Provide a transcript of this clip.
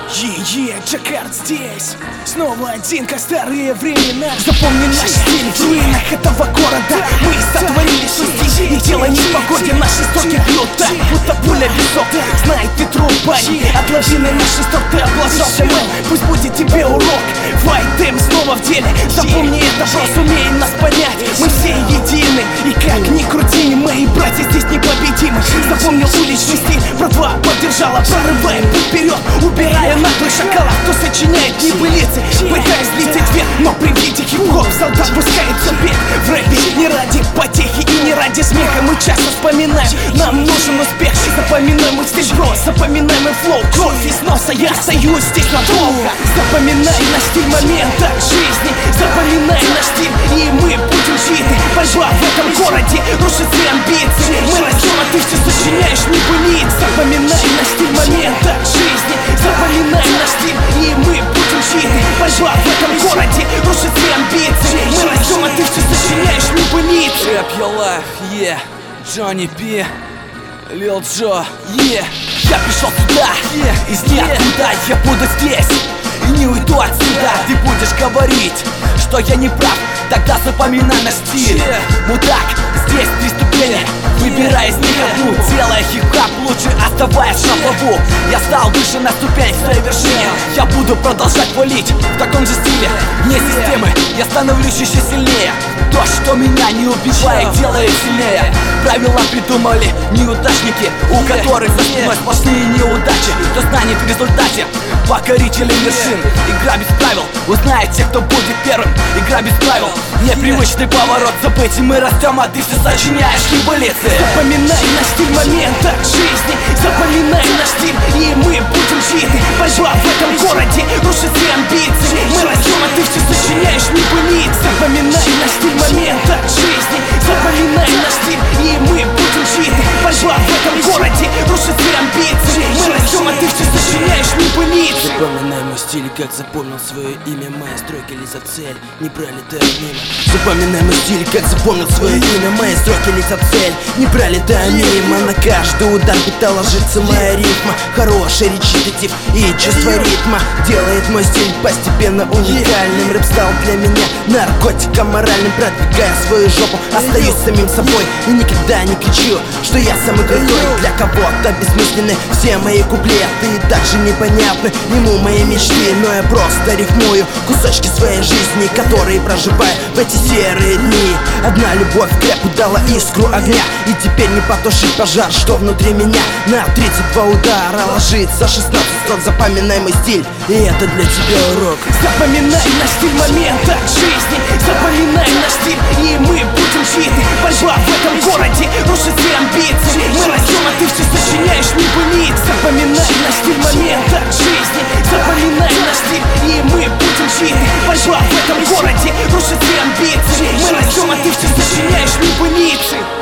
Джакард здесь, снова один, как старые времена. Запомни наш стиль в руинах этого города. Мы сотворили шести, и дело не в погоде. Наши стоки бьют так, будто пуля в висок. Знает Петру, парень, от лавины нашей стоп ты облажался, мэн. Пусть будет тебе урок, файтем снова в деле. Запомни это, просто умей нас понять. Мы все едины, и как ни крути, мои братья здесь непобедимы. Запомнил уличный стиль, братва поддержала. Прорываем путь вперед, убирая наглый шоколад. Кто сочиняет небылицы, пытаясь взлететь вверх, но при виде хип-хоп солдат пускается бег. В рэпе не ради потехи и не ради смеха. Мы часто вспоминаем, нам нужен успех. Запоминаем мой стиль, бро, запоминаем мой флоу. Кровь из носа, я остаюсь здесь надолго. Запоминай наш стиль момента жизни. Запоминай наш стиль, и мы будем житы. Борьба в этом городе, рушит все амбиции. Мы растем, а ты все сочиняешь небылиц. Запоминай наш стиль момента жизни. Запоминай наш стиль, и мы будем житы. Борьба в этом городе, рушит все амбиции. Мы растем, а ты все сочиняешь небылиц. Рэп your life, Джонни Пи, Лил Джо, Я пришел сюда, из ниоткуда. Я буду здесь и не уйду отсюда. Ты будешь говорить, что я не прав, тогда запоминай наш стиль. Мудак, здесь 3 ступени, выбирай из них одну. Делая хип-хап, лучше оставаясь на плаву. Я стал выше на ступень к своей вершине. Я буду продолжать валить в таком же стиле. Вне системы я становлюсь еще сильнее. То, что меня не убивает, делает сильнее. Правила придумали неудачники, у которых за спиной сплошные неудачи. Кто станет в результате покорителем вершин. Игра без правил, узнает те, кто будет первым. Игра без правил, непривычный поворот событий. Мы растем, а ты все сочиняешь небылицы. Запоминай наш стиль момента жизни. Запоминай наш стиль, и мы будем житы. Борьба в этом городе, рушит все амбиции. Мы растем, а ты все сочиняешь небылиц. Запоминай наш стиль момента жизни. Запоминай наш стиль, и мы будем житы. Борьба в этом городе, рушит все амбиции. Мы растем, а ты все сочиняешь небылиц. Запоминай мой стиль, как запомнил свое имя. Мои строки летят в цель, не пролетая мимо. Запоминай мой стиль, как запомнил свое имя. Мои строки летят в цель, не пролетая мимо. На каждый удар бита ложится моя рифма. Хороший речитатив и чувство ритма делает мой стиль постепенно уникальным. Рэп стал для меня наркотиком моральным. Продвигая свою жопу, остаюсь самим собой и никогда не кричу, что я самый крутой. Для кого-то бессмысленны все мои куплеты и также непонятны ему мои мечты. Но я просто рифмую кусочки своей жизни, которые проживаю в эти серые дни. Одна любовь к рэпу дала искру огня, и теперь не потушить пожар, что внутри меня. На 32 удара ложится 16 строк. Запоминай мой стиль, и это для тебя урок. Запоминай наш стиль момента жизни. Запоминай наш стиль, и мы будем житы. Борьба в этом городе, рушит все амбиции. Мы растем, а ты все сочиняешь небылиц. Запоминай наш стиль момента жизни. Запоминай наш стиль, и мы будем житы. Борьба в этом городе, рушит все амбиции. Мы растем, а ты все сочиняешь небылицы.